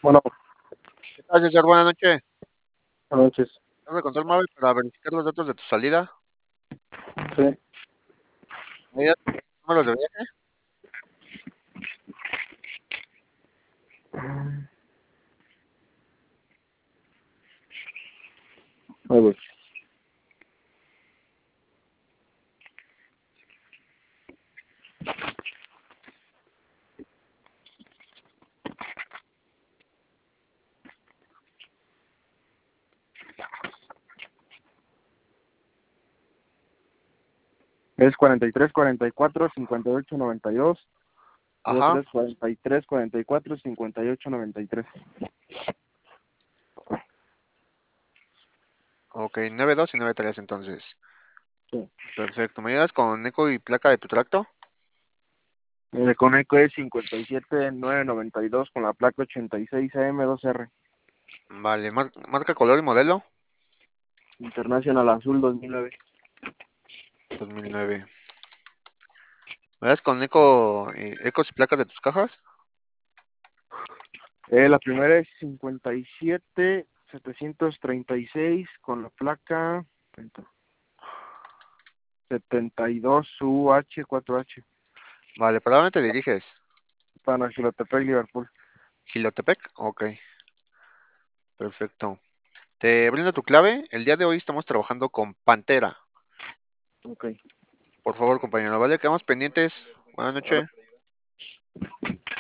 Bueno, ¿Qué tal, César? Buenas noches. buenas noches. Hablo con control móvil para verificar los datos de tu salida. Sí, Medidas, números de viaje. ahí voy. Es 43, 44, 58, 92. Y Ajá. otro es 43, 44, 58, 93. Ok, 92 y 93 entonces. Sí. Perfecto. ¿Me ayudas con eco y placa de tu tracto? El Coneco es 57, 992 con la placa 86 AM2R. Vale, marca, color y modelo. International Azul 2009. 2009. ¿Me ayudas con eco, ecos y placas de tus cajas? La primera es 57, 736 con la placa 72UH4H. Vale, ¿para dónde te diriges? Para Xilotepec, Liverpool. ¿Gilotepec? Ok, perfecto. Te brindo tu clave. El día de hoy estamos trabajando con Pantera. Ok. Por favor, compañero, ¿vale? Quedamos pendientes. Buenas noches.